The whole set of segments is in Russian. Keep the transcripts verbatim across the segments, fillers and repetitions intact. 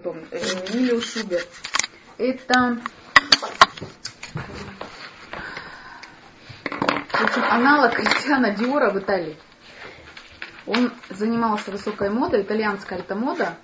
потом. Эмилио Шуберт. Это в общем, аналог Кристиана Диора в Италии. Он занимался высокой модой, итальянская это мода.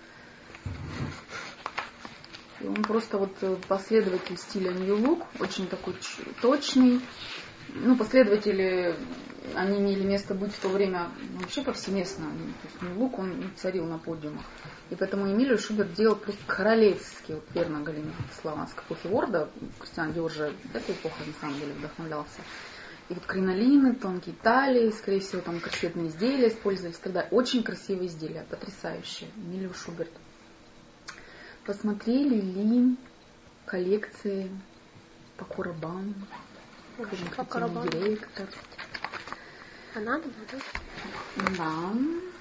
И он просто вот последователь стиля New Look, очень такой точный. Ну, последователи, они имели место быть в то время вообще повсеместно. То есть New Look, он царил на подиумах. И поэтому Эмилио Шуберт делал просто королевский, вот верно Галина слова, с эпохи Ворда. Кристиан Диор же этой эпохой на самом деле вдохновлялся. И вот кринолины, тонкие талии, скорее всего, там корсетные изделия использовались тогда. Очень красивые изделия, потрясающие. Эмилио Шуберт. Посмотрели ли коллекции Пако Рабан, креативный директор? А надо, надо? Да.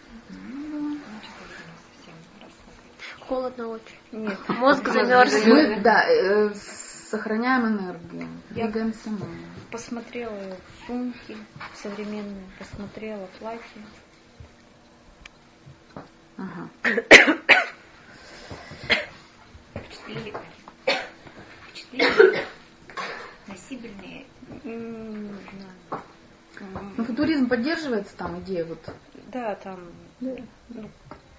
Холодно очень. Нет. Мозг замерз. Мы, да, э, сохраняем энергию. Двигаемся мы. Посмотрела сумки современные, посмотрела платья. Ага. Впечатлили какие? Впечатлили? Носибельные? Не знаю. Ну, футуризм поддерживается там, идея вот. Да, там. Да. Ну,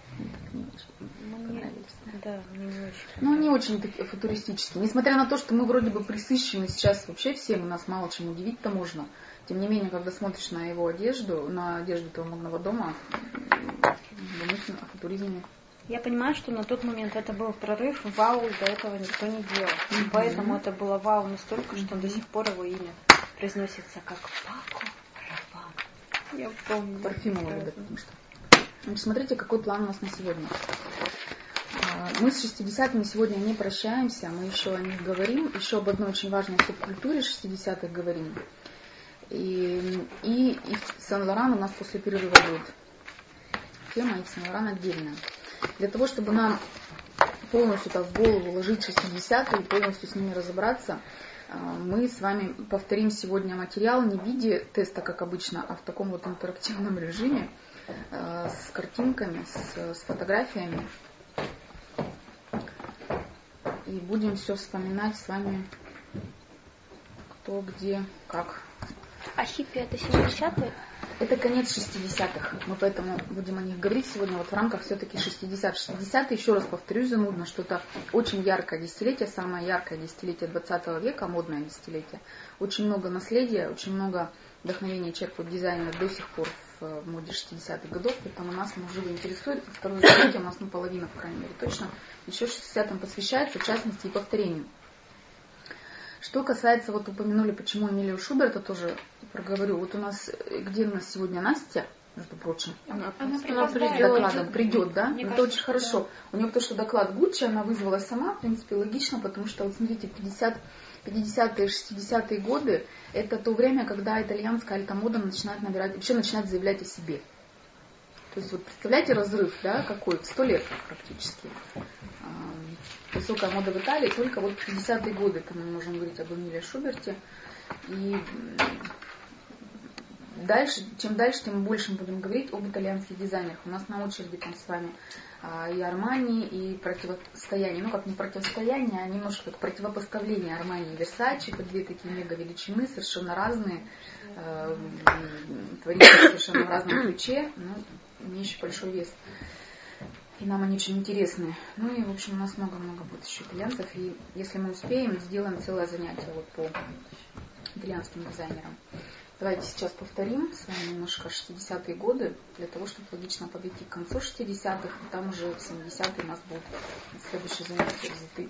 мне, да, мне не очень. Ну, они очень такие футуристические. Несмотря на то, что мы вроде бы присыщены сейчас вообще всем, у нас мало чем удивить-то можно. Тем не менее, когда смотришь на его одежду, на одежду этого модного дома, думаешь о футуризме. Я понимаю, что на тот момент это был прорыв, вау, до этого никто не делал. Mm-hmm. Поэтому это было вау настолько, что mm-hmm. до сих пор его имя произносится как Пако Рабан. Я помню. Парфюмовый, да, потому что. Значит, смотрите, какой план у нас на сегодня. Мы с шестидесятыми сегодня не прощаемся, мы еще о них говорим, еще об одной очень важной субкультуре шестидесятых говорим. И, и, и Сен-Лоран у нас после перерыва будет. Тема и Сен-Лоран отдельная. Для того, чтобы нам полностью так в голову ложить шестидесятые и полностью с ними разобраться, мы с вами повторим сегодня материал не в виде теста, как обычно, а в таком вот интерактивном режиме, с картинками, с, с фотографиями. И будем все вспоминать с вами, кто, где, как. А хиппи это семидесятые? Это конец шестидесятых. Мы поэтому будем о них говорить сегодня вот в рамках все-таки шестидесятых. шестидесятые, еще раз повторюсь, занудно, что это очень яркое десятилетие, самое яркое десятилетие двадцатого века, модное десятилетие. Очень много наследия, очень много вдохновения черпают дизайнеры до сих пор в моде шестидесятых годов, поэтому нас оно живо интересует. Второе десятилетие у нас наполовину, по крайней мере, точно. Еще шестидесятым посвящается, в частности, и повторению. Что касается, вот упомянули, почему Эмилио Шуберта, тоже проговорю. Вот у нас, где у нас сегодня Настя, между прочим? Она, она, она придет. Докладом придет, да? Мне это кажется, очень хорошо. Да. У нее то, что доклад Гуччи, она вызвала сама, в принципе, логично, потому что, вот смотрите, пятидесятые, шестидесятые годы, это то время, когда итальянская альтамода начинает набирать, вообще начинает заявлять о себе. То есть, вот представляете разрыв, да, какой? Сто лет практически. Высокая мода в Италии, только вот в пятидесятые годы, это мы можем говорить об Эмилио Шуберте. И дальше, чем дальше, тем больше мы будем говорить об итальянских дизайнерах. У нас на очереди там с вами и Армани, и противостояние, ну как не противостояние, а немножко как противопоставление Армани и Версачи, это две такие мега величины, совершенно разные, э, творятся совершенно в разном ключе, но имеющие большой вес. И нам они очень интересны. Ну и, в общем, у нас много-много будет еще итальянцев. И если мы успеем, сделаем целое занятие вот по итальянским дизайнерам. Давайте сейчас повторим с вами немножко шестидесятые годы, для того, чтобы логично подойти к концу шестидесятых, и там уже в семидесятые у нас будут следующие занятия взяты.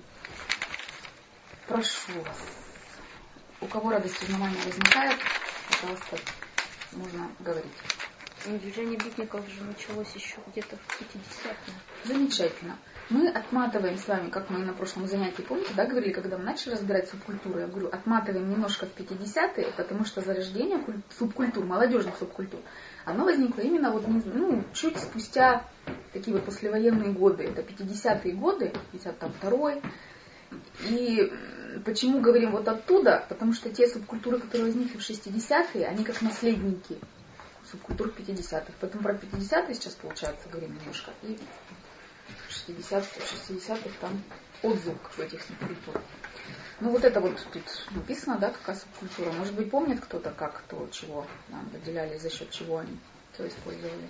Прошу вас. У кого радость узнавания возникает, пожалуйста, можно говорить. Движение битников же началось еще где-то в пятидесятые. Замечательно. Мы отматываем с вами, как мы на прошлом занятии, помните, да, говорили, когда мы начали разбирать субкультуру, я говорю, отматываем немножко в пятидесятые, потому что зарождение субкультур, молодежных субкультур, оно возникло именно вот, ну, чуть спустя такие вот послевоенные годы, это пятидесятые годы, пятьдесят второй. И почему говорим вот оттуда? Потому что те субкультуры, которые возникли в шестидесятые, они как наследники субкультур пятидесятых. Поэтому про пятидесятые сейчас, получается, говорим немножко. И в шестидесятых там отзыв в этих субкультурах. Ну вот это вот тут написано, да, какая субкультура. Может быть, помнит кто-то, как, кто, чего нам выделяли, за счет чего они все использовали.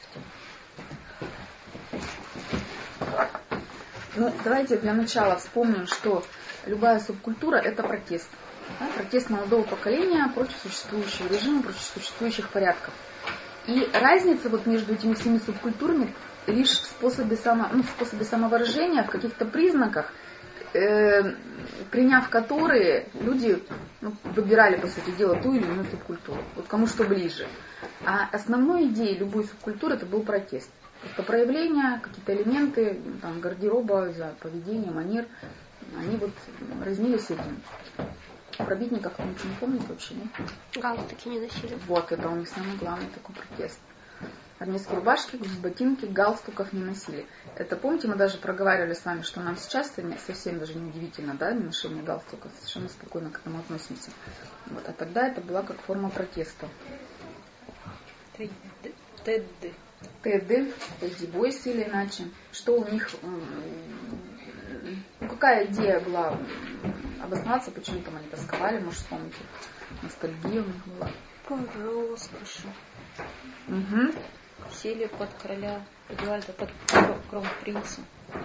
Здравствуйте. Ну, давайте для начала вспомним, что любая субкультура – это протест. Да? Протест молодого поколения против существующего режима, против существующих порядков. И разница вот между этими всеми субкультурами лишь в способе, само, ну, в способе самовыражения, в каких-то признаках, э, приняв которые люди ну, выбирали, по сути дела, ту или иную субкультуру. Вот кому что ближе. А основной идеей любой субкультуры это был протест. Просто проявления, какие-то элементы там, гардероба, за поведение, манер, они вот разнились этим. Про битников кто ничего не помнит вообще, нет? Галстуки не носили. Вот, это у них самый главный такой протест. Армейские рубашки, ботинки, галстуков не носили. Это, помните, мы даже проговаривали с вами, что нам сейчас это совсем даже не удивительно, да, ношение галстуков, совершенно спокойно к этому относимся. Вот, а тогда это была как форма протеста. Тедды. Тедды, Тедди Бойс или иначе. Что у них, ну какая идея была обосноваться, почему там они тосковали, может вспомните. Ностальгия у них была. По роскоши. Угу. Сели под короля Эдуарда, под кронпринца.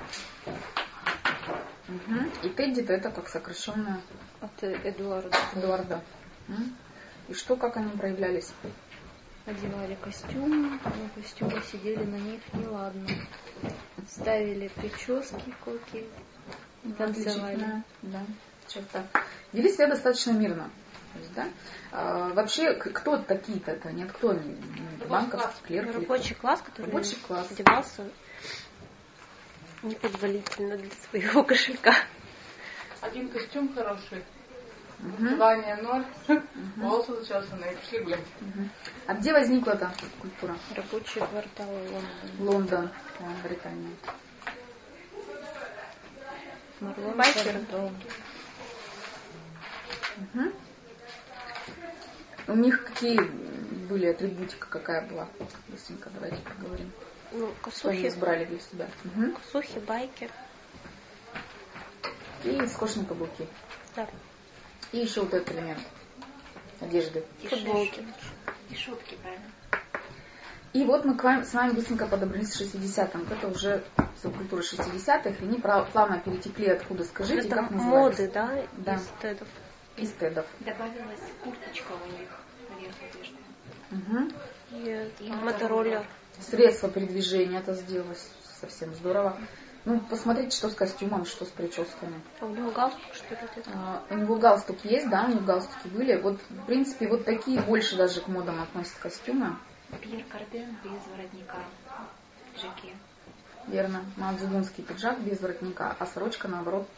Угу. И Тедди-то это как сокращенное от Эдуарда. Эдуарда. Угу. И что, как они проявлялись? Одевали костюмы, но костюмы сидели на них неладно. Ставили прически, коки, танцевали. Да, черта. Вели себя достаточно мирно. То есть, да? а, вообще, кто такие-то? Это нет, кто они? Банковский клерк? Рабочий класс, который Рабочий класс. одевался непозволительно для своего кошелька. Один костюм хороший. Угу. Название ноль. Угу. Волосы зачесанные. Пришли гулять. Угу. А где возникла эта культура? Рабочие кварталы Лондона. Лондон, да, Британия. Марлон Байкеры. Брандо. Угу. У них какие были атрибутика, какая была? Быстренько давайте поговорим. Ну, Что они косухи, избрали для себя? Угу. косухи, байкер. И скошенные каблуки. Да. И еще вот этот элемент одежды. Футболки. И шутки, правильно? И вот мы к вам, с вами быстренько подобрались к шестидесятым. Вот это уже субкультура шестидесятых. И они плавно перетекли откуда, скажите, Это как назывались? моды, да, Да. из тедов. Из тедов. Добавилась курточка у них наверх одежды. Угу. И, И мотороллер. Средство передвижения это сделалось совсем здорово. Ну, посмотрите, что с костюмом, что с прическами. А у него галстук, что ли? где-то? А, у него галстук есть, да, у него галстуки были. Вот, в принципе, вот такие больше даже к модам относят костюмы. Пьер Карден без воротника. Жаке. Верно. Маоцзэдунский пиджак без воротника, а сорочка наоборот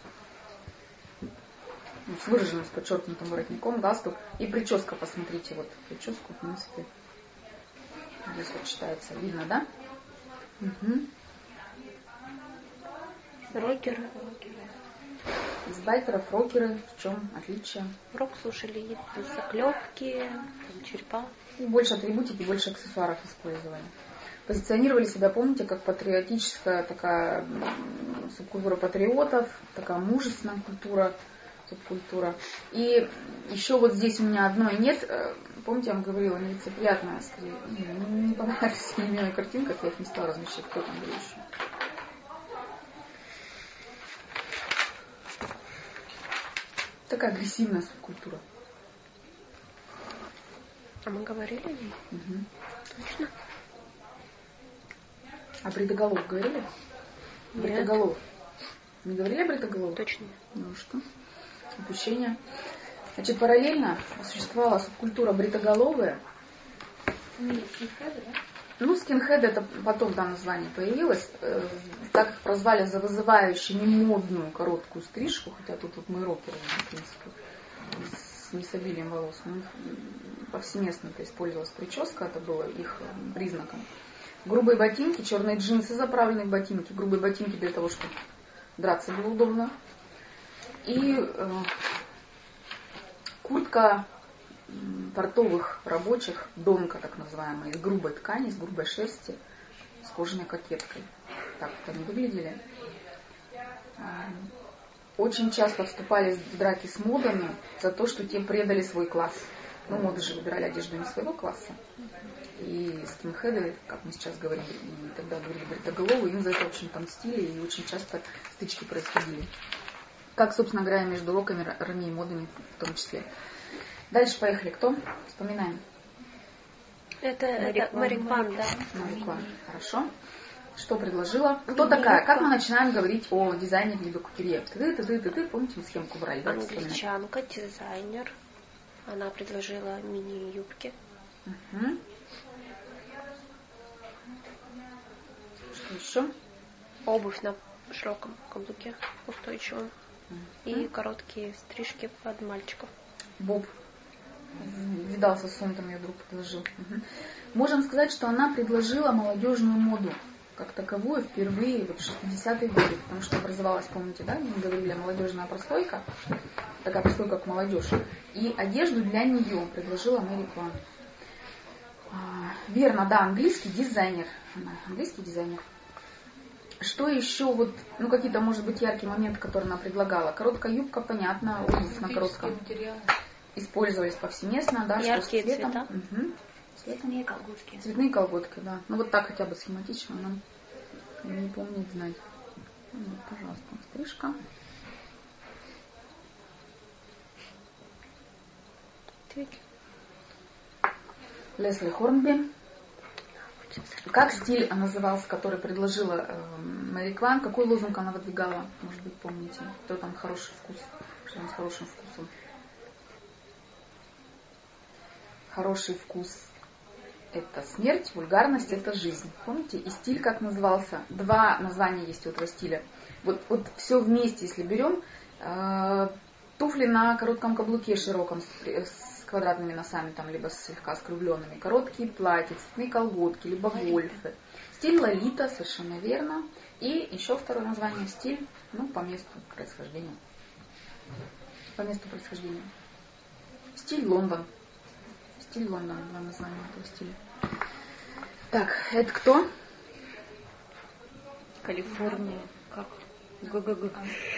ну, с выраженным, с подчеркнутым воротником, галстук. И прическа, посмотрите, вот прическу, в принципе, здесь вот читается. Видно, да? Угу. Рокеры. Из байкеров рокеры, в чем отличие? Рок слушали, заклепки, там, черепа. И больше атрибутики, больше аксессуаров использовали. Позиционировали себя, помните, как патриотическая такая субкультура патриотов, такая мужественная культура, субкультура. И еще вот здесь у меня одной нет. Помните, я вам говорила, нелицеприятная, скорее, не, не понравилась мне на картинках, я их не стала размещать, кто там был еще. Такая агрессивная субкультура. А мы говорили о ней? Угу. Точно? А бритоголов говорили? Нет. Бритоголов. Не говорили о бритоголовых? Точно. Ну что? Упущение. Значит, параллельно существовала субкультура бритоголовая. Скинхеды, да? Ну, скинхеды, это потом там название появилось. Э, так их прозвали за вызывающую немодную короткую стрижку, хотя тут вот мы рокеры, в принципе, с не с обилием волос. Ну, повсеместно это использовалась прическа, это было их признаком. Грубые ботинки, черные джинсы, заправленные в ботинки. Грубые ботинки для того, чтобы драться было удобно. И э, куртка портовых рабочих, донка так называемая, из грубой ткани, из грубой шерсти, с кожаной кокеткой. так вот они выглядели. Очень часто вступали в драки с модами за то, что те предали свой класс. Ну, моды же выбирали одежду не своего класса. И скинхеды, как мы сейчас говорим, и тогда говорили бритоголовые, им за это очень отомстили, и очень часто стычки происходили. Как, собственно говоря, между роками, ранее модами в том числе. Дальше поехали. Кто? Вспоминаем. Это Марикван, да. Марикван. Хорошо. Что предложила? Кто такая? Как мы начинаем говорить о дизайне либо кутюрье? Ты, ты, ты, ты, ты, помните, мы схемку брали? Англичанка, дизайнер. Она предложила мини-юбки. Угу. Что еще? Обувь на широком каблуке, устойчивом. Угу. И короткие стрижки под мальчиков. Боб. Видался с Сунтом, ее друг предложил. Угу. Можем сказать, что она предложила молодежную моду как таковую впервые вот в шестидесятые годы, потому что образовалась, помните, да, мы говорили, молодежная прослойка, такая прослойка, как молодежь, и одежду для нее предложила Мэри Кван. А, верно, да, английский дизайнер. Она английский дизайнер. Что еще, вот, ну, какие-то, может быть, яркие моменты, которые она предлагала? Короткая юбка, понятно, обувь на коротком. Использовались повсеместно, да, яркие что с цветом. цвета. Угу. Цветные колготки. Цветные колготки, да. Ну вот так хотя бы схематично нам не помнить знать. Ну, пожалуйста, стрижка. Лесли Хорнби. Как стиль назывался, который предложила э, Мэри Кван? Какой лозунг она выдвигала? Может быть, помните? Кто там хороший вкус? Что он с хорошим вкусом? Хороший вкус – это смерть, вульгарность – это жизнь. Помните? И стиль как назывался? Два названия есть у этого стиля. Вот, вот все вместе, если берем, э, туфли на коротком каблуке широком, с, с квадратными носами, там, либо слегка скругленными, короткие платья, цветные колготки, либо гольфы. Стиль лолита, совершенно верно. И еще второе название – стиль, ну, по месту происхождения. По месту происхождения. Стиль Лондон. Стиль Лондон, два названия этого стиля. Так, это кто? Калифорния. Как? Г-г-г.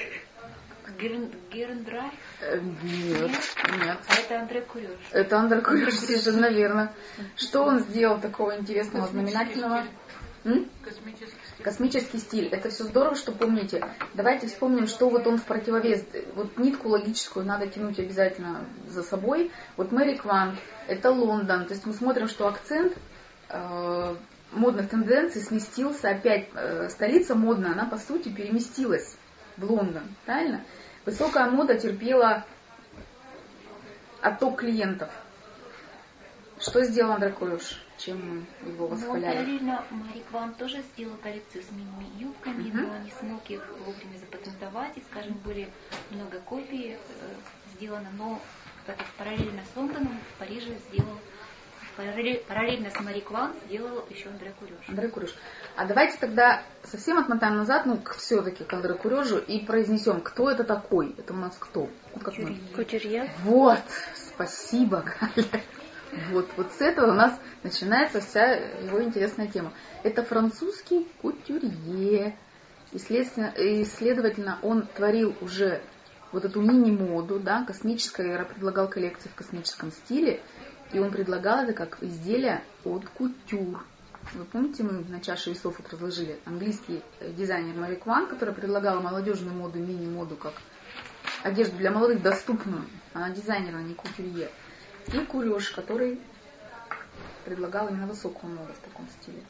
Герндрай? Э, нет, нет. А это Андре Курёж. Это Андре Курёж, совершенно верно. Что он сделал такого интересного, знаменательного? Космический стиль. Космический стиль. Это все здорово, что помните. Давайте вспомним, что вот он в противовес. Вот нитку логическую надо тянуть обязательно за собой. Вот Мэри Кван, это Лондон. То есть мы смотрим, что акцент э, модных тенденций сместился. Опять э, столица модная, она по сути переместилась в Лондон. Правильно? Высокая мода терпела отток клиентов. Что сделал Андре Курёж? Чем мы его восхваляли? Но параллельно Мэри Кван тоже сделала коллекцию с мини-юбками, Uh-huh. но не смог их вовремя запатентовать. И, скажем, были много копий э, сделано, но это параллельно с Лондоном в Париже сделал, параллель, параллельно с Мэри Кван сделал еще Андре Курёж. Андре Курёж. А давайте тогда совсем отмотаем назад, ну, все-таки к Андре Курёжу и произнесем, кто это такой? Это у нас кто? Вот как мы. Кутюрье. Вот, спасибо, Галя. Вот, вот с этого у нас начинается вся его интересная тема. Это французский кутюрье. И, следственно, и, следовательно, он творил уже вот эту мини-моду, да, космическое, я предлагал коллекции в космическом стиле, и он предлагал это как изделие от кутюр. Вы помните, мы на чаше весов вот разложили английский дизайнер Мэри Кван, который предлагал молодежную моду, мини-моду, как одежду для молодых доступную. Она дизайнер, а не кутюрье. И Курёж, который предлагал именно высокую моду в таком стиле.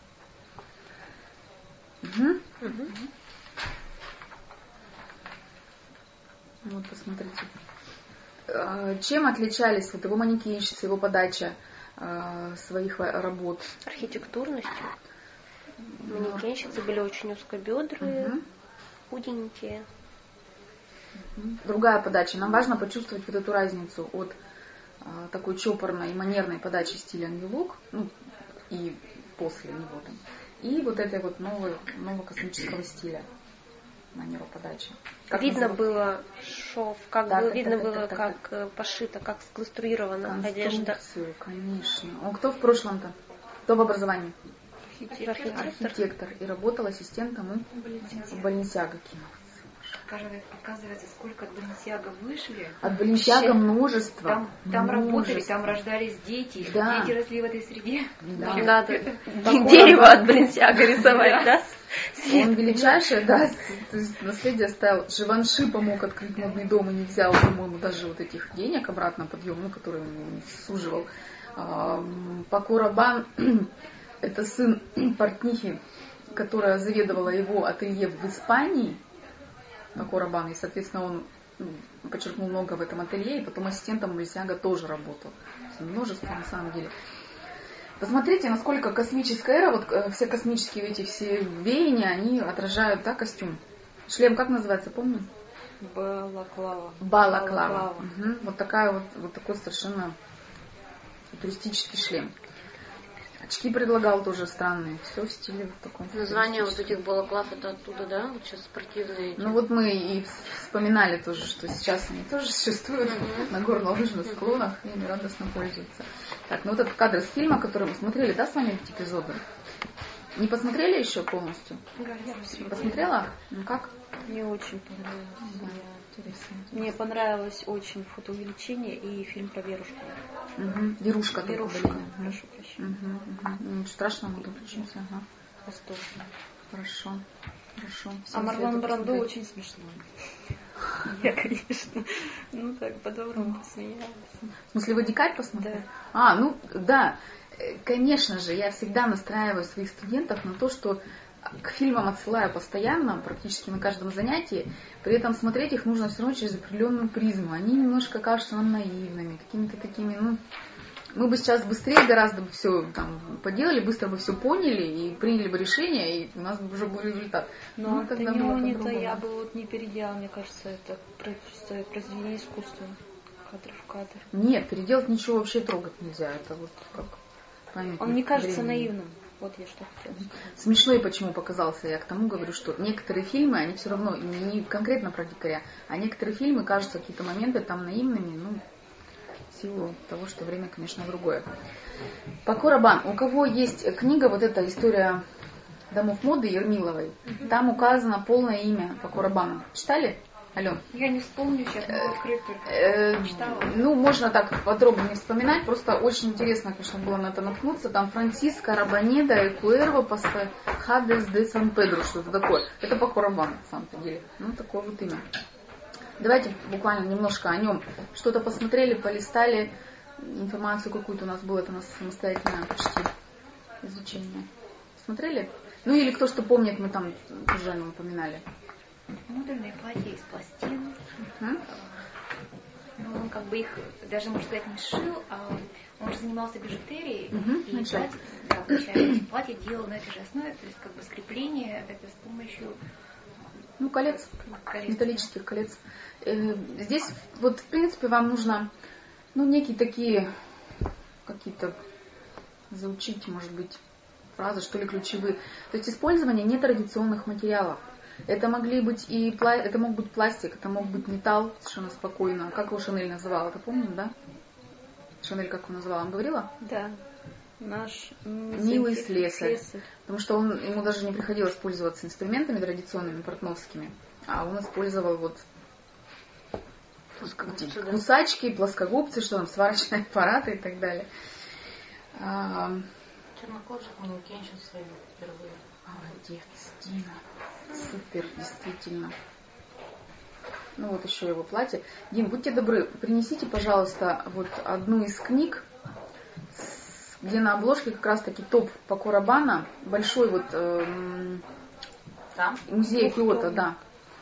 Угу. Угу. Вот, посмотрите. Чем отличались вот его манекенщицы, его подача своих работ? Архитектурностью. Манекенщицы были очень узкобедрые, угу. худенькие. Другая подача. Нам важно почувствовать вот эту разницу от а, такой чопорной и манерной подачи стиля New Look, ну, и после него там, и вот этой вот новой, нового космического стиля, манеру подачи. Как видно называется? было шов, как да, было, так, видно так, было, так, так, как так. пошито, как сконструирована одежда. Конечно. Он кто в прошлом-то? Кто в образовании? Архитектор. архитектор, и работал ассистентом у Баленсиага. Оказывается, сколько от Баленсиага вышли. От Баленсиага множество. Там, там множество. работали, там рождались дети. Да. Дети росли в этой среде. Да. Надо дерево от Баленсиага рисовать, да? Он величайший, да, то есть наследие оставил. Живанши помог открыть модный дом и не взял, по-моему, даже вот этих денег обратно подъем, ну, который он суживал. Пако Рабан — это сын портнихи, которая заведовала его ателье в Испании. Пако Рабан, и, соответственно, он подчеркнул много в этом ателье, и потом ассистентом Баленсиага тоже работал. Множество, на самом деле. Посмотрите, насколько космическая эра, вот все космические эти все веяния, они отражают, да, костюм. Шлем как называется, помню? Балаклава. Балаклава. Угу. Вот такая вот, вот такой совершенно туристический шлем. Очки предлагал тоже странные. Все в стиле вот таком. Название вот этих балаклав это оттуда, да? Вот сейчас спортивные. Ну вот мы и вспоминали тоже, что сейчас они тоже существуют mm-hmm. на горно-лыжных склонах и ими радостно пользуются. Так, ну вот этот кадр с фильма, который мы смотрели, да, с вами эти эпизоды? Не посмотрели еще полностью? Да, я посмотрела. Посмотрела? Ну как? Мне очень понравилось. Да, интересно. Мне понравилось очень фотоувеличение и фильм про Верушку. Угу. Верушка. Верушка, прошу прощения. Угу, угу. Ничего страшного, мы включимся. Ага. Восторженно. Хорошо. Хорошо. А Марлон Брандо очень смешной. Я, конечно, ну так, по-доброму посмеялась. В смысле, вы дикарь посмотрели? Да. А, ну, да. Конечно же, я всегда настраиваю своих студентов на то, что к фильмам отсылаю постоянно, практически на каждом занятии. При этом смотреть их нужно все равно через определенную призму. Они немножко кажутся нам наивными, какими-то такими, ну... Мы бы сейчас быстрее гораздо бы все там поделали, быстро бы все поняли и приняли бы решение, и у нас бы уже был результат. Но ну, Антониони-то я бы вот не переделала, мне кажется, это произведение искусства, кадр в кадр. Нет, переделать ничего вообще трогать нельзя, это вот как памятник. Он не кажется времени. Наивным. Вот я что хотела сказать. Смешной почему показался, я к тому говорю, что некоторые фильмы, они все равно, не конкретно про дикаря, а некоторые фильмы кажутся какие-то моменты там наивными, ну, в силу того, что время, конечно, другое. Пако Рабан, у кого есть книга, вот эта история домов моды Ермиловой, угу. Там указано полное имя Пако Рабана. Читали? Ален? Я не вспомню сейчас, могу открыть только. Читала. Ну, можно так подробно не вспоминать, просто очень интересно, конечно, было на это наткнуться. Там Франциско Рабанеда и Куэрво Хадес де Сан-Педро, что-то такое. Это Пако Рабан, на самом деле. Ну, такое вот имя. Давайте буквально немножко о нем. Что-то посмотрели, полистали, информацию какую-то у нас было, это у нас самостоятельное почти изучение. Смотрели? Ну или кто что помнит, мы там уже упоминали. Модульные платья из пластин. Uh-huh. Ну, он как бы их, даже, можно сказать, не шил, а он же занимался бижутерией. Uh-huh. И платье, да, получается, платье делал на этой же основе, то есть как бы скрепление это с помощью... Ну, колец, колец металлических колец. Здесь вот, в принципе, вам нужно, ну, некие такие, какие-то заучить, может быть, фразы, что ли, ключевые. То есть использование нетрадиционных материалов. Это могли быть и пла... это мог быть пластик, это мог быть металл совершенно спокойно. Как его Шанель называла, это помним, да? Шанель как его называла, он говорила? Да. Наш милый слесарь. слесарь. Потому что он, ему даже не приходилось пользоваться инструментами традиционными, портновскими, а он использовал вот плоскогубцы, да? кусачки, плоскогубцы, что там, сварочные аппараты и так далее. А... Чернокожих манекенщин своих впервые. Молодец, Дина. Супер, действительно. Ну вот еще его платье. Дим, будьте добры, принесите, пожалуйста, вот одну из книг, где на обложке как раз таки топ Пако Рабана, большой вот эм, Там? музей Киото, да.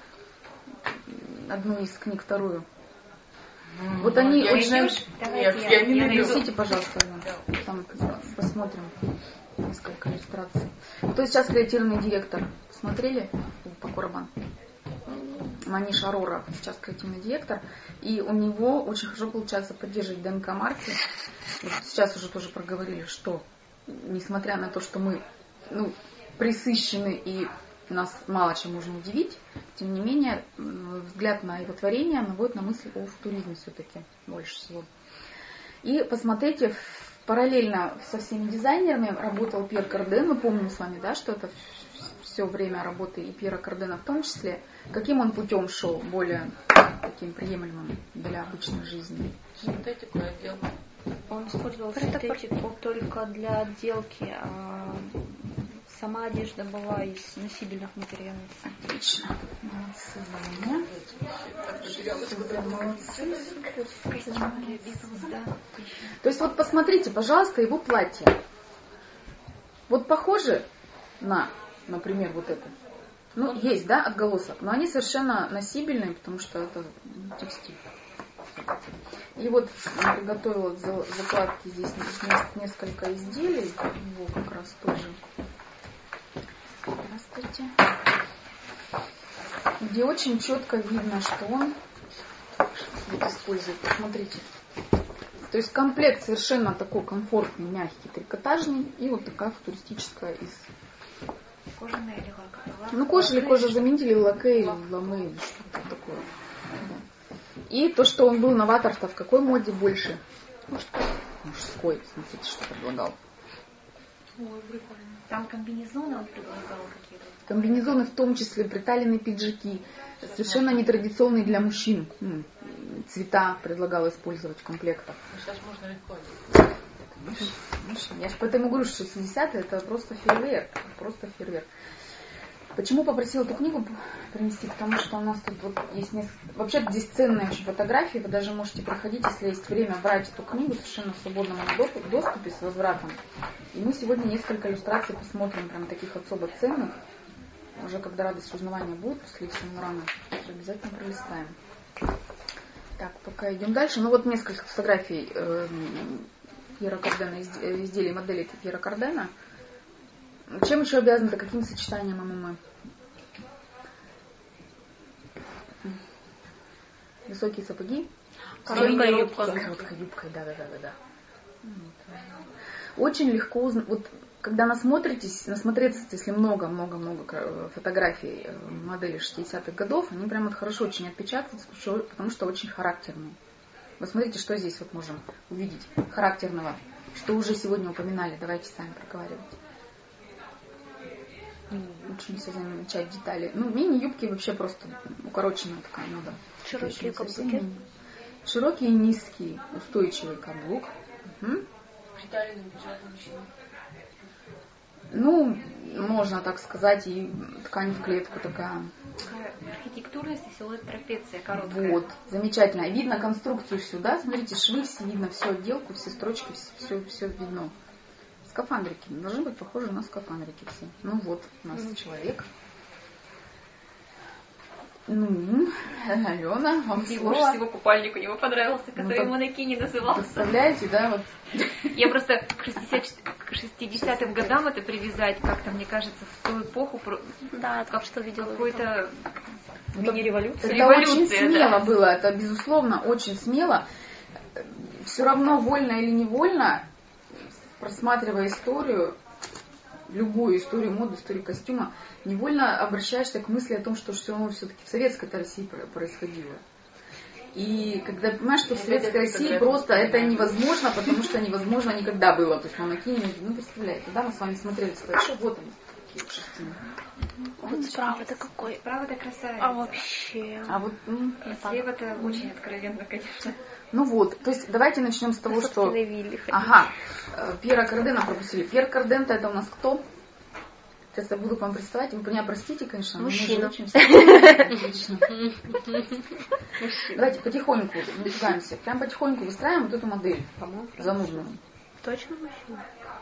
Одну из книг, вторую. Mm, вот они я очень... Нет, я, я не принесите, пожалуйста, да. Там посмотрим несколько иллюстраций. Кто сейчас креативный директор? Смотрели Пако Рабан? Маниш Арора сейчас креативный директор, и у него очень хорошо получается поддерживать ДНК марки. Вот сейчас уже тоже проговорили, что несмотря на то, что мы ну, пресыщены и нас мало чем можно удивить, тем не менее взгляд на его творение наводит на мысль о футуризме все-таки больше всего. И посмотрите, параллельно со всеми дизайнерами работал Пьер Карден. Мы помним с вами, да, что это все время работы и Пьера Кардена в том числе. Каким он путем шел, более таким приемлемым для обычной жизни? Синтетику отдел. Он использовал синтетику только для отделки, а сама одежда была из носибельных материалов. Отлично. Молодцы, Ваня. То есть вот посмотрите, пожалуйста, его платье. Вот похоже на, например, вот это. Ну, есть, да, отголосок, но они совершенно носибельные, потому что это текстиль. И вот я приготовила закладки здесь несколько изделий, его как раз тоже. Здравствуйте. Где очень четко видно, что он вот использует. Посмотрите. То есть комплект совершенно такой комфортный, мягкий, трикотажный. И вот такая футуристическая из... Кожаная или лаковая? Ну, кожа или кожезаменитель, лакей, ламы, что-то такое. Да. И то, что он был новатор-то в какой моде больше? Мужской. Мужской. Смотрите, что предлагал. Ой, прикольно. Там комбинезоны он предлагал какие-то. Комбинезоны, в том числе приталенные пиджаки, совершенно нетрадиционные для мужчин. Цвета предлагал использовать в комплектах. Сейчас можно легко. Конечно. Я же поэтому говорю, что шестидесятые это просто фейерверк. Просто фейерверк. Почему попросила эту книгу принести? Потому что у нас тут вот есть несколько... Вообще здесь ценные очень фотографии. Вы даже можете приходить, если есть время, брать эту книгу совершенно в свободном доступе с возвратом. И мы сегодня несколько иллюстраций посмотрим, прям таких особо ценных. Уже когда радость узнавания будет после Симурана, обязательно пролистаем. Так, пока идем дальше. Ну вот несколько фотографий э, Пьера Кардена, изделий модели Пьера Кардена. Чем еще обязаны-то? Каким сочетанием ММ? Высокие сапоги. Короткая юбка. Короткая юбка, да, да, да, да, да. Очень легко узнать. Вот когда насмотритесь, насмотреться, если много-много-много фотографий модели шестидесятых годов, они прямо хорошо очень отпечатываются, потому что очень характерные. Вы смотрите, что здесь вот можем увидеть характерного, что уже сегодня упоминали. Давайте сами проговаривать. Лучше не совсем замечать детали. Ну, мини-юбки вообще просто укороченная такая мода. Широкие каблуки. Широкий, низкий, устойчивый каблук. Угу. Приталенный бюджет мужчина. Ну, можно так сказать, и ткань в клетку такая. Такая архитектурность и силуэт трапеция короткая. Вот, замечательно. Видно конструкцию сюда, смотрите, швы все видно, всю отделку, все строчки, все, все видно. Скафандрики. Должны быть похожи на скафандрики все. Ну вот, у нас mm-hmm. человек. Ну, Алена, вам и слово. больше всего купальник у него понравился, который ну, манекене назывался. Представляете, да? Вот. Я просто к шестидесятым годам это привязать как-то, мне кажется, в ту эпоху. Да, как что видела. Какой-то мини-революция. Это Революция, очень смело да. было, это безусловно очень смело. Все равно, вольно или невольно, просматривая историю, любую историю моды, историю костюма, невольно обращаешься к мысли о том, что все равно все-таки в советской России происходило. И когда понимаешь, что в советской России просто это невозможно, потому что невозможно никогда было. То есть манекены, ну представляете, да, мы с вами смотрели, что вот они, такие шерстяные. Вот справа-то какой. Справа-то красавица. А вообще. А вот, ну, слева-то очень откровенно, конечно. Ну вот, то есть давайте начнем с того, что... Вилли, ага, Пьера Кардена пропустили. Пьер Карден это у нас кто? Сейчас я буду к вам представать. Вы меня простите, конечно, мужчина. Давайте потихоньку, не пугаемся. Прям потихоньку выстраиваем вот эту модель. Занудную. Точно мужчина?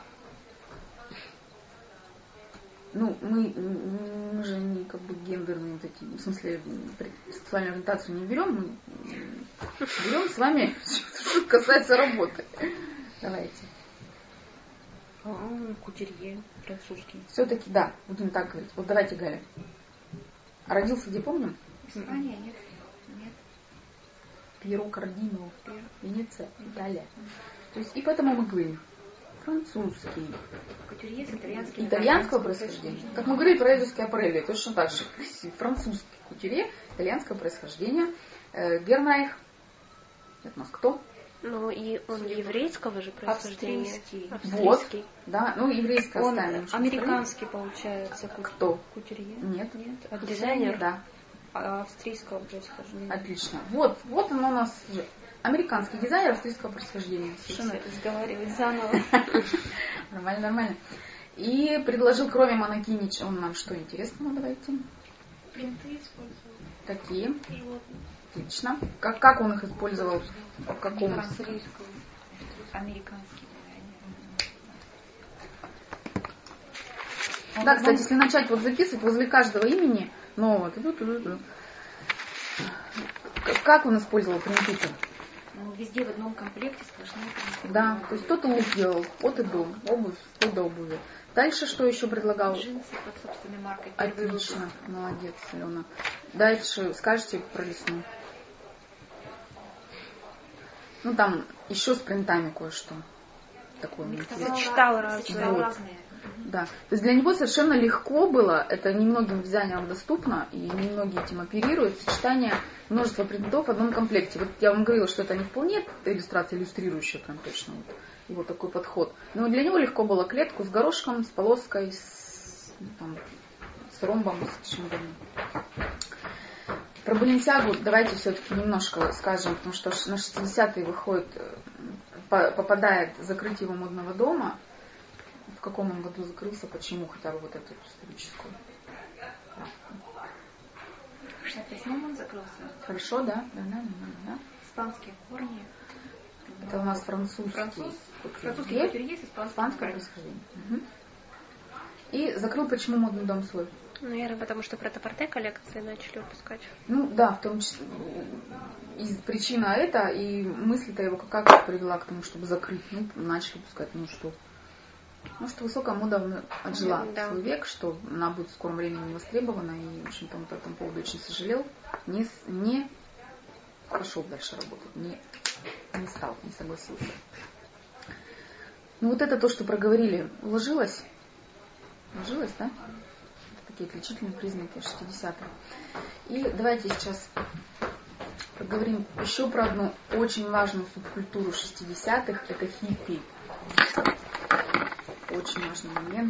Ну, мы, мы же не как бы гендерные вот эти, в смысле, сексуальную ориентацию не берем, мы берем с вами, что касается работы. Давайте. А, кутюрье французский. Все-таки, да, будем так говорить. Вот давайте, Галя. А родился где, помним? Испания, нет. Нет. Пьеро Кардино, Венеция, Италия. То есть, и поэтому мы говорим французский. Кутюрье с итальянским. Итальянского происхождения. Как мы говорили про Эльзовский апрель, точно так же. Французский кутюрье итальянского происхождения. Гернайх. Это у нас кто? Ну и он еврейского же происхождения. Австрийский. Австрийский. Вот, да, ну еврейское Он оставим. американский, получается. Кут- Кто? Кутюрье? Нет. Нет. А Дизайнер? Да, а- австрийского происхождения. отлично. Вот, вот он у нас же. Американский дизайнер австрийского происхождения. Совершенно это сговаривать заново. Нормально, нормально. И предложил, кроме Монокинич, он нам что интересного, давайте. Принты использовал. Какие? Животных. Отлично. Как, как он их использовал? В каком? Американский. Американский. Да, кстати, если начать вот записывать возле каждого имени нового, ту- ту- ту- ту. К- как он использовал принты-то? Ну, везде в одном комплекте сплошные принты. Да, то есть кто-то лук делал, от и до, обувь, вплоть до обуви. Дальше что еще предлагал? Джинсы под собственной маркой. Первый Отлично, выпуск. молодец, Алена. Дальше скажете про лесну. Ну там еще с принтами кое-что. Такое интересное. Сочетал разные. Сочетал Вот. разные. Да. То есть для него совершенно легко было, это немногим дизайнерам доступно, и немногие этим оперируют, сочетание множества принтов в одном комплекте. Вот я вам говорила, что это не вполне иллюстрация, иллюстрирующая прям точно вот его такой подход. Но для него легко было клетку с горошком, с полоской, с, ну, там, с ромбом, с чем угодно. Про Баленсиагу давайте все-таки немножко скажем, потому что на шестидесятые выходит, попадает закрытие его модного дома. В каком он году закрылся, почему, хотя бы вот эту историческую справку. В шестьдесят восьмом он закрылся. Хорошо, да? Да, да, да, да. Испанские корни. Это у нас французский. Француз. кутюрье. Французский кутюрье с испанским Испанское корнем. происхождение. Угу. И закрыл почему модный дом свой? Наверное, потому что претапорте коллекции начали выпускать. Ну да, в том числе из причина это, и мысль-то его как привела к тому, чтобы закрыть. Ну, начали пускать, ну что. Ну, что высокая мода отжила Да. свой век, что она будет в скором времени не востребована, и, в общем-то, он по этому поводу очень сожалел, не, не пошел дальше работать, не, не стал, не согласился. Ну, вот это то, что проговорили, уложилось? Уложилось, да? Это такие отличительные признаки шестидесятых. И давайте сейчас поговорим еще про одну очень важную субкультуру шестидесятых, это хиппи. Очень важный момент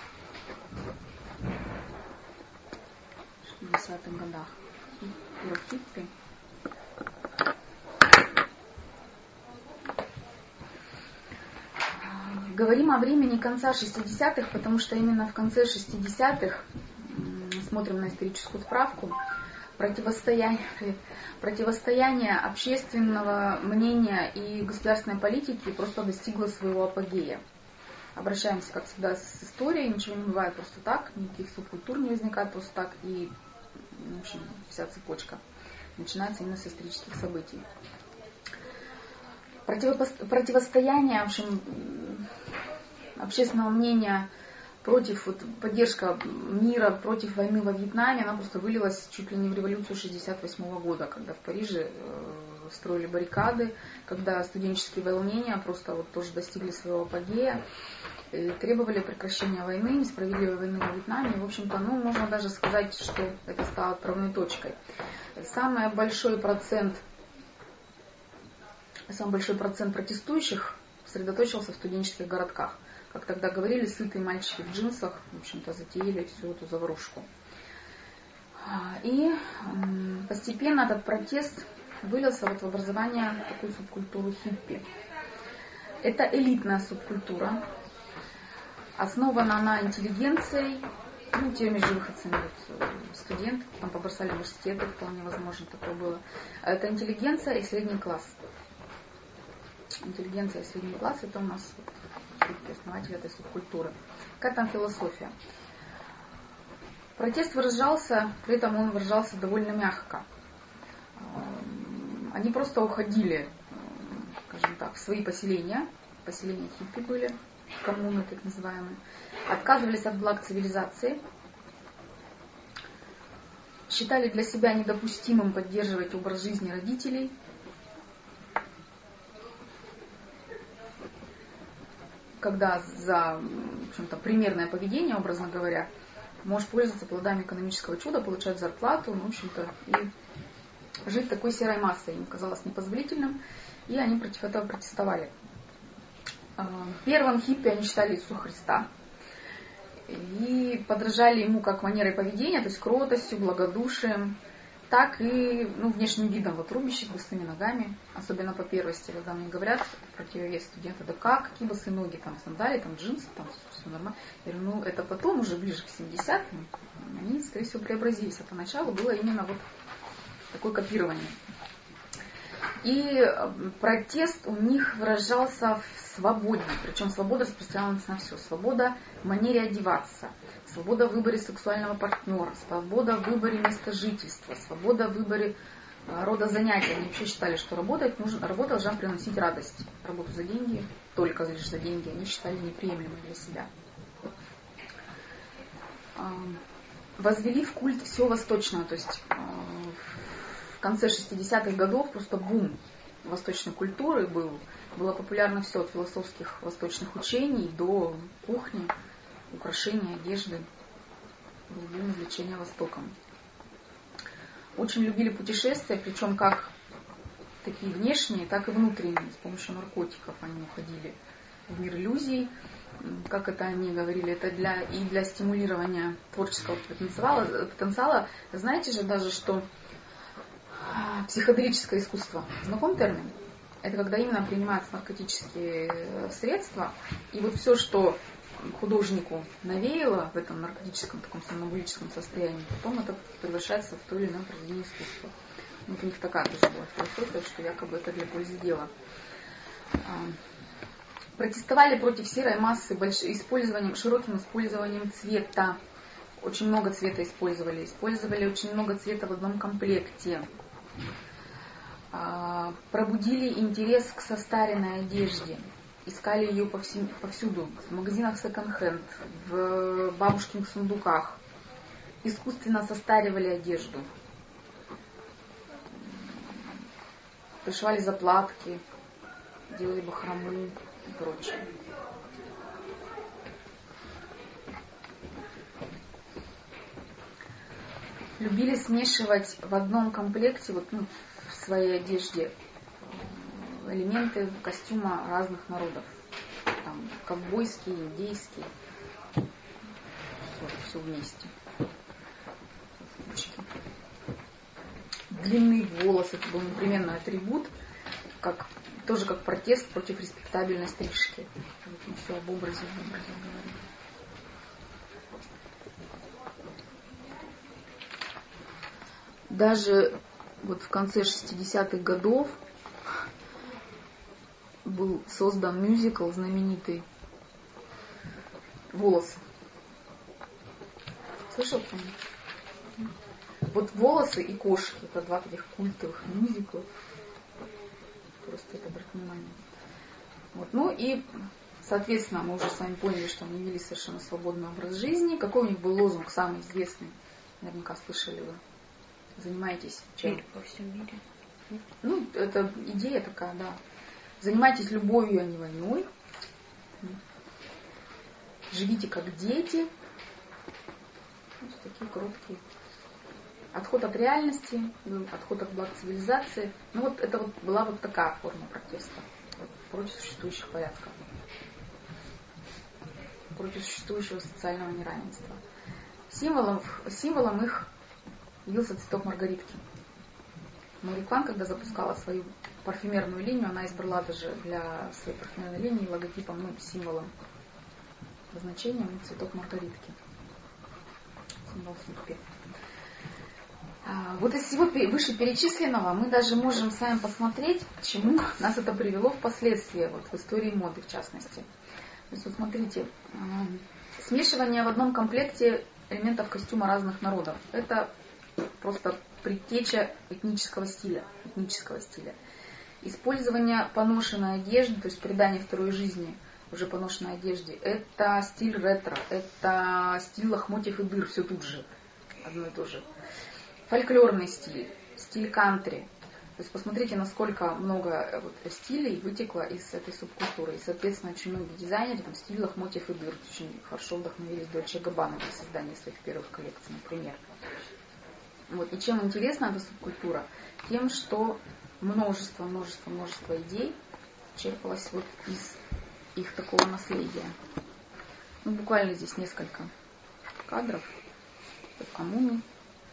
в шестидесятых годах. Хиппи. Говорим о времени конца шестидесятых, потому что именно в конце шестидесятых, смотрим на историческую справку, противостояние, противостояние общественного мнения и государственной политики просто достигло своего апогея. Обращаемся, как всегда, с историей, ничего не бывает просто так, никаких субкультур не возникает просто так, и, в общем, вся цепочка начинается именно с исторических событий. Противопо- противостояние, в общем, общественного мнения против, вот, поддержка мира против войны во Вьетнаме, она просто вылилась чуть ли не в революцию шестьдесят восьмого года, когда в Париже э, строили баррикады, когда студенческие волнения просто вот тоже достигли своего апогея, и требовали прекращения войны, несправедливой войны во Вьетнаме. И, в общем-то, ну, можно даже сказать, что это стало отправной точкой. Самый большой процент, самый большой процент протестующих сосредоточился в студенческих городках. Как тогда говорили, сытые мальчики в джинсах, в общем-то, затеяли всю эту заварушку. И постепенно этот протест вылился вот в образование такой субкультуры хиппи. Это элитная субкультура, основана на интеллигенции, ну, теми же выходцами, вот, студенты, там побросали университеты, вполне возможно такое было. Это интеллигенция и средний класс. Интеллигенция и средний класс — это у нас вот, основатель этой субкультуры. Какая там философия? Протест выражался, при этом он выражался довольно мягко. Они просто уходили, скажем так, в свои поселения, поселения хиппи были, коммуны так называемые, отказывались от благ цивилизации, считали для себя недопустимым поддерживать образ жизни родителей, когда за, в общем-то, примерное поведение, образно говоря, можешь пользоваться плодами экономического чуда, получать зарплату, ну, в общем-то, и жить такой серой массой им казалось непозволительным, и они против этого протестовали. Первым хиппи они считали Иисуса Христа и подражали ему как манерой поведения, то есть кротостью, благодушием, так и ну, внешним видом, вот рубящих босыми ногами, особенно по первости, когда мне говорят противовес студента, да как, какие босые ноги, там сандалии, там джинсы, там все нормально. Я говорю, ну это потом, уже ближе к семидесятым, они, скорее всего, преобразились, а поначалу было именно вот такое копирование. И протест у них выражался в свободе, причем свобода распространялась на все. Свобода в манере одеваться, свобода в выборе сексуального партнера, свобода в выборе места жительства, свобода в выборе рода занятий. Они вообще считали, что работать нужно, работа должна приносить радость. Работу за деньги, только лишь за деньги, они считали неприемлемой для себя. Возвели в культ все восточное, то есть в конце шестидесятых годов просто бум восточной культуры был. Было популярно все от философских восточных учений до кухни, украшений, одежды. Был бум увлечения Востоком. Очень любили путешествия, причем как такие внешние, так и внутренние. С помощью наркотиков они уходили в мир иллюзий. Как это они говорили, это для, и для стимулирования творческого потенциала. потенциала. Знаете же даже, что психоделическое искусство. Знаком термин? Это когда именно принимаются наркотические средства, и вот все, что художнику навеяло в этом наркотическом, таком сомнамбулическом состоянии, потом это превращается в то или иное произведение искусства. Вот у них такая тоже была философия, что якобы это для пользы дела. Протестовали против серой массы больш... использованием, широким использованием цвета. Очень много цвета использовали. Использовали очень много цвета в одном комплекте. Пробудили интерес к состаренной одежде. Искали ее повсюду. В магазинах секонд-хенд, в бабушкиных сундуках. Искусственно состаривали одежду. Пришивали заплатки, делали бахрому и прочее. Любили смешивать в одном комплекте, вот, ну, в своей одежде, элементы костюма разных народов. Там, ковбойские, индейские. Вот, все вместе. Длинные волосы, это был непременный атрибут, как, тоже как протест против респектабельной стрижки. Вот мы все об образе, об образе говорим. Даже вот в конце шестидесятых годов был создан мюзикл знаменитый «Волосы». Слышал кто-нибудь? Вот «Волосы» и «Кошки» — это два таких культовых мюзикла. Просто это обратите внимание. Вот. Ну и, соответственно, мы уже с вами поняли, что они вели совершенно свободный образ жизни. Какой у них был лозунг самый известный? Наверняка слышали вы. Занимайтесь чем? Во всем мире. Ну, это идея такая, да. Занимайтесь любовью, а не войной. Живите как дети. Вот такие короткие. Отход от реальности, отход от благ цивилизации. Ну вот это вот была вот такая форма протеста против существующих порядков, против существующего социального неравенства. Символом, символом их явился цветок маргаритки. Мари Кван, когда запускала свою парфюмерную линию, она избрала даже для своей парфюмерной линии логотипом, ну, символом, обозначением цветок маргаритки. Символ хиппи. Вот из всего вышеперечисленного мы даже можем с вами посмотреть, к чему нас это привело впоследствии, вот в истории моды в частности. То есть вот смотрите, смешивание в одном комплекте элементов костюма разных народов. Это просто предтеча этнического стиля. Этнического стиля. Использование поношенной одежды, то есть придание второй жизни уже поношенной одежде, это стиль ретро, это стиль лохмотьев и дыр, все тут же, одно и то же. Фольклорный стиль, стиль кантри. То есть посмотрите, насколько много вот стилей вытекло из этой субкультуры. И, соответственно, очень многие дизайнеры, там, стиль лохмотьев и дыр, очень хорошо вдохновились Дольче Габбана для создания своих первых коллекций, например. Вот. И чем интересна эта субкультура? Тем, что множество, множество, множество идей черпалось вот из их такого наследия. Ну, буквально здесь несколько кадров. Коммуны.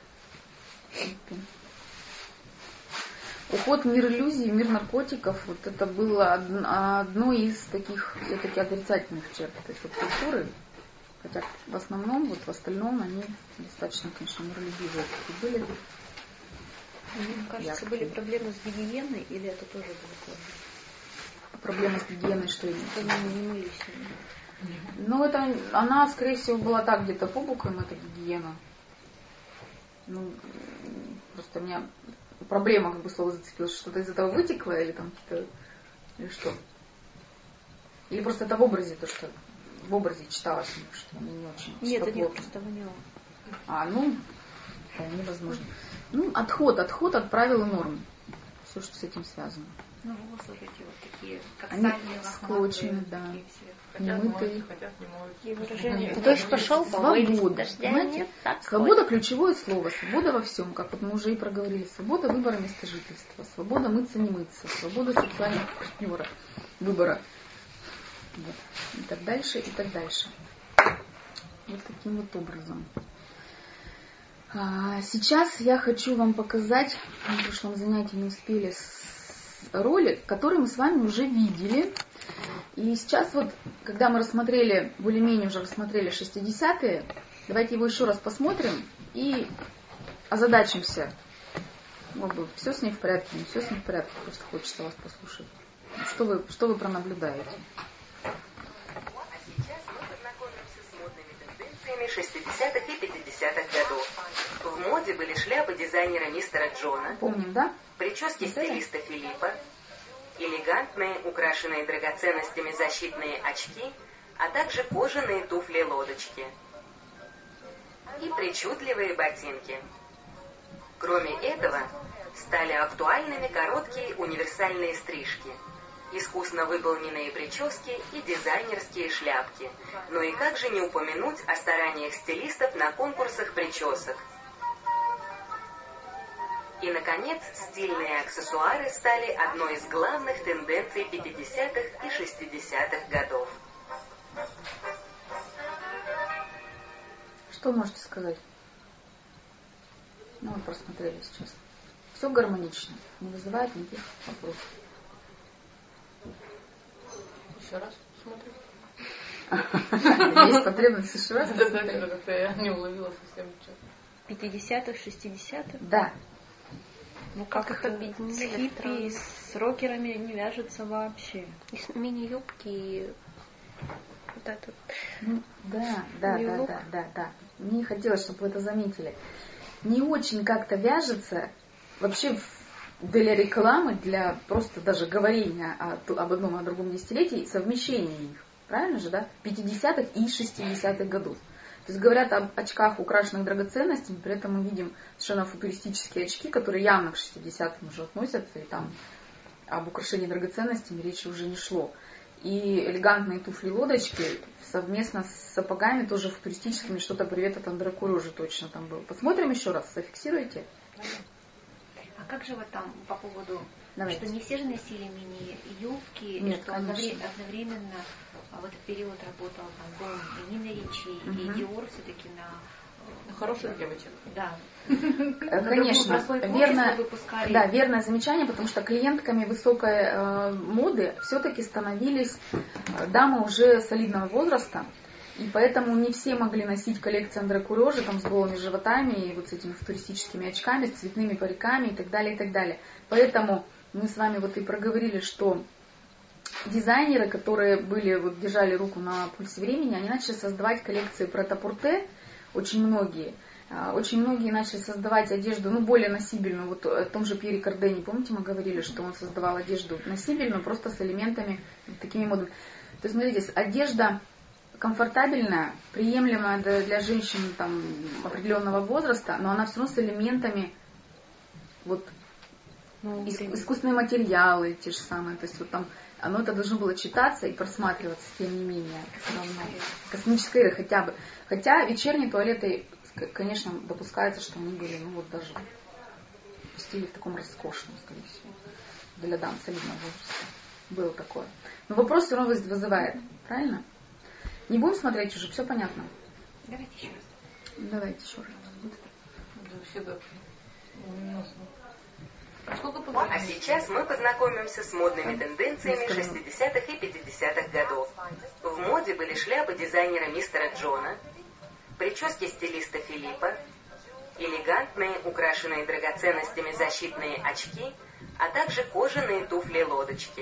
Уход в мир иллюзий, мир наркотиков, вот это было одно из таких все-таки отрицательных черт этой субкультуры. Хотя в основном, вот в остальном они достаточно, конечно, миролюбивые были. Мне кажется, были проблемы с гигиеной, или это тоже было тоже? Проблемы с гигиеной, что именно? Что они не мылись. Ну, это, она, скорее всего, была так где-то по бокам, эта гигиена. Ну, просто у меня проблема, как бы слово зацепилось, что-то из этого вытекло, или там какие-то, или что? Или просто это в образе, то, что в образе читалось, что они не очень. Нет, это просто воняло. А, ну, вполне возможно. Ну, отход, отход от правил и норм. Все, что с этим связано. Ну, волосы вот эти вот такие, как они сальные, склочены, да. Немытые. И выражение. Ты дождь пошел, помылись, Свобода. дождя Понимаете? нет, так Свобода – ключевое слово. Свобода во всем, как вот мы уже и проговорили. Свобода выбора места жительства. Свобода мыться, не мыться. Свобода сексуального партнера. Выбора. Вот. И так дальше, и так дальше. Вот таким вот образом. А сейчас я хочу вам показать, на прошлом занятии не успели, ролик, который мы с вами уже видели. И сейчас вот, когда мы рассмотрели, более-менее уже рассмотрели шестидесятые, давайте его еще раз посмотрим и озадачимся. Может, все с ней в порядке, не все с ней в порядке, просто хочется вас послушать. Что вы, что вы пронаблюдаете? шестидесятых и пятидесятых годов. В моде были шляпы дизайнера мистера Джона, помним, да? Прически стилиста Филиппа, элегантные, украшенные драгоценностями защитные очки, а также кожаные туфли-лодочки и причудливые ботинки. Кроме этого, стали актуальными короткие универсальные стрижки, искусно выполненные прически и дизайнерские шляпки. Ну и как же не упомянуть о стараниях стилистов на конкурсах причесок. И, наконец, стильные аксессуары стали одной из главных тенденций пятидесятых и шестидесятых годов. Что можете сказать? Ну, мы просмотрели сейчас. Все гармонично, не вызывает никаких вопросов. Еще раз смотрим. Есть потребность еще раз? Да, да, да, как-то я не уловила совсем ничего. пятидесятых, шестидесятых? Да. Ну как их объединили? С хиппи, с рокерами не вяжется вообще. И с мини-юбки, и вот это. Ну, да, да, да, да, да, да. Мне хотелось, чтобы вы это заметили. Не очень как-то вяжется вообще для рекламы, для просто даже говорения о, об одном и о другом десятилетии, совмещение их. Правильно же, да? пятидесятых и шестидесятых годов. То есть говорят об очках, украшенных драгоценностями, при этом мы видим совершенно футуристические очки, которые явно к шестидесятым уже относятся, и там об украшении драгоценностями речи уже не шло. И элегантные туфли-лодочки совместно с сапогами, тоже футуристическими, что-то привет от Андре Курожи точно там был. Посмотрим еще раз, зафиксируйте. А как же вот там по поводу, Давайте. что не все же носили мини-юбки, Нет, и что конечно. одновременно в этот период работал там Дом и Нина Ричи, Угу. и Диор все-таки на... На хороших девочек. Да. Конечно, верно, да, верное замечание, потому что клиентками высокой э, моды все-таки становились дамы уже солидного возраста, и поэтому не все могли носить коллекции Андре Курожи там с голыми животами и вот с этими футуристическими очками, с цветными париками и так далее, и так далее. Поэтому мы с вами вот и проговорили, что дизайнеры, которые были, вот, держали руку на пульсе времени, они начали создавать коллекции пret-à-porter, очень многие. Очень многие начали создавать одежду, ну, более носибельную. Вот о том же Пьере Кардене, помните, мы говорили, что он создавал одежду носибельную, просто с элементами, вот такими модами. То есть, смотрите, одежда комфортабельная, приемлемая для женщин там, определенного возраста, но она все равно с элементами, вот, ну, искусственные материалы, те же самые. То есть, вот там, оно это должно было читаться и просматриваться, тем не менее, все равно. Космическая эра хотя бы. Хотя вечерние туалеты конечно, допускается, что они были, ну вот даже в стиле в таком роскошном, скорее всего, для дам солидного возраста. Было такое. Но вопрос все равно вызывает, правильно? Не будем смотреть уже, все понятно? Давайте еще раз. Давайте еще раз. А сейчас мы познакомимся с модными тенденциями шестидесятых и пятидесятых годов. В моде были шляпы дизайнера мистера Джона, прически стилиста Филиппа, элегантные, украшенные драгоценностями защитные очки, а также кожаные туфли-лодочки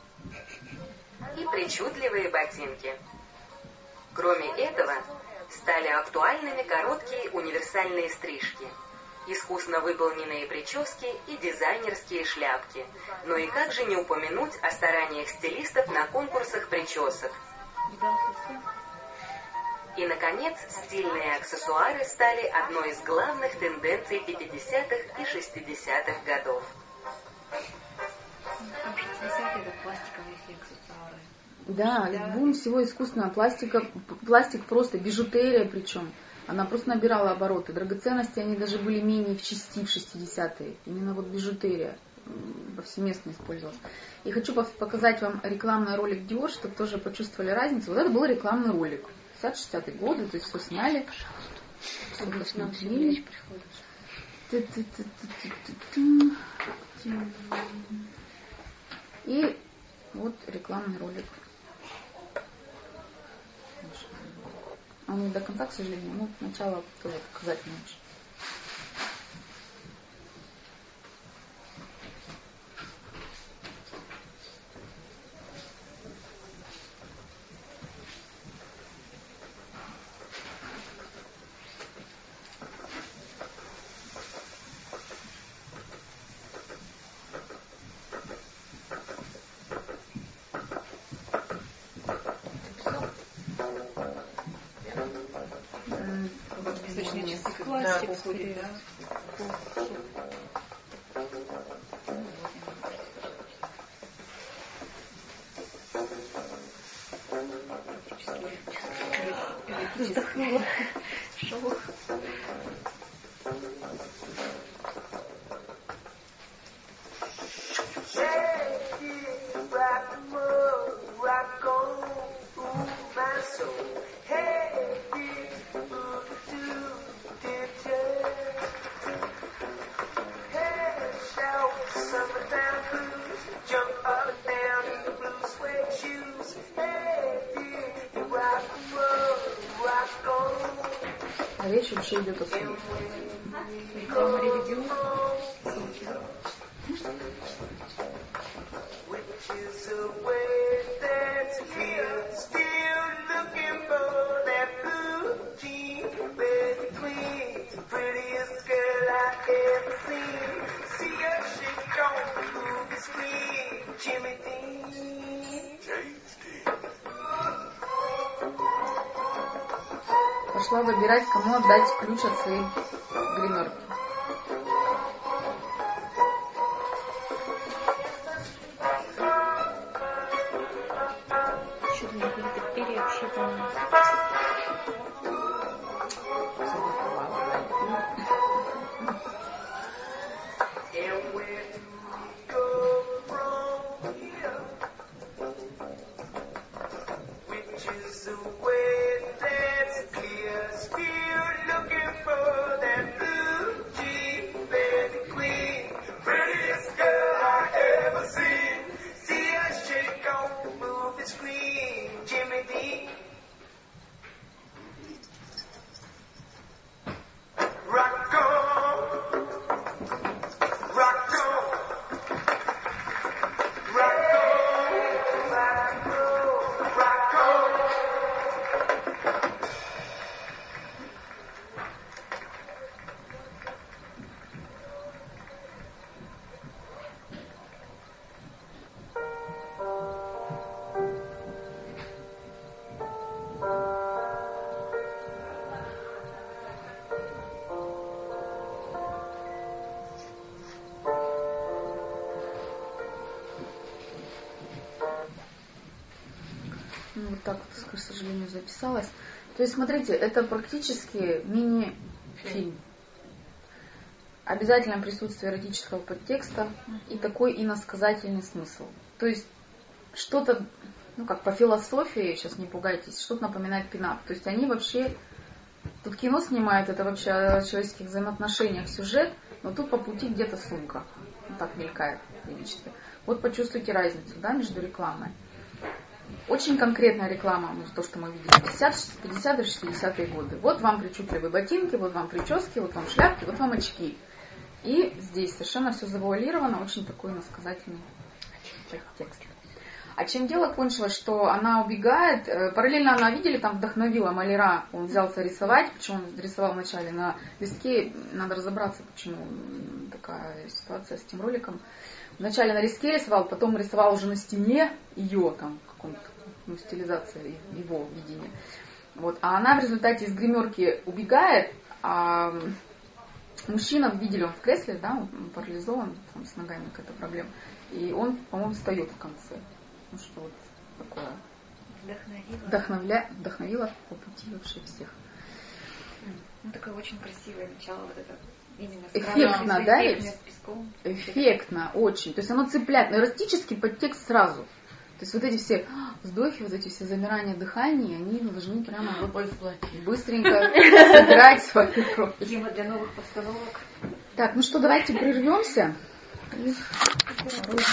и причудливые ботинки. Кроме этого, стали актуальными короткие универсальные стрижки, искусно выполненные прически и дизайнерские шляпки. Но и как же не упомянуть о стараниях стилистов на конкурсах причесок. И, наконец, стильные аксессуары стали одной из главных тенденций пятидесятых и шестидесятых годов. шестидесятые это пластиковые все аксессуары. Да, да, бум всего искусственного пластика, пластик просто, бижутерия причем. Она просто набирала обороты. Драгоценности, они даже были менее в части в шестидесятые. Именно вот бижутерия повсеместно использовалась. И хочу показать вам рекламный ролик Dior, чтобы тоже почувствовали разницу. Вот это был рекламный ролик. пятидесятые-шестидесятые годы, то есть все сняли. И вот рекламный ролик. Он не до конца, к сожалению, но сначала тоже показать лучше. Классик, скорее. Вздохнула. Шок. А речь вообще идет о сне. Пошла выбирать, кому отдать ключ от своей гримерки. Чудные какие-то перья общипанные. Ну, вот так вот, к сожалению, записалась. То есть, смотрите, это практически мини, фильм. Обязательно присутствие эротического подтекста и такой иносказательный смысл. То есть что-то, ну как по философии, сейчас не пугайтесь, что-то напоминает пинап. То есть они вообще, тут кино снимают, это вообще о человеческих взаимоотношениях сюжет, но тут по пути где-то сумка. Вот так мелькает периодически. Вот почувствуйте разницу, да, между рекламой. Очень конкретная реклама, ну, то, что мы видели в пятидесятые, шестидесятые годы. Вот вам причудливые ботинки, вот вам прически, вот вам шляпки, вот вам очки. И здесь совершенно все завуалировано, очень такой иносказательный текст. А чем дело кончилось, что она убегает, параллельно она, видели, там вдохновила маляра, он взялся рисовать, причем он рисовал вначале на листке, надо разобраться, почему такая ситуация с этим роликом. Вначале на листке рисовал, потом рисовал уже на стене ее, там, в каком-то, ну, стилизации его видения. Вот. А она в результате из гримерки убегает, а мужчина, видели, он в кресле, да, он парализован, там, с ногами какая-то проблема, и он, по-моему, встает в конце. Ну что вот такое. Вдохновила. Вдохновля... Вдохновила по пути вообще всех. Ну, такое очень красивое начало, вот это именно с эффектно, кровью, да, с ведь? с песком. Эффектно, очень. То есть оно цепляет, но эротический подтекст сразу. То есть вот эти все вздохи, вот эти все замирания дыхания, они должны прямо вот быстренько собирать свою кровь. Тема для новых постановок. Так, ну что, давайте прервемся. И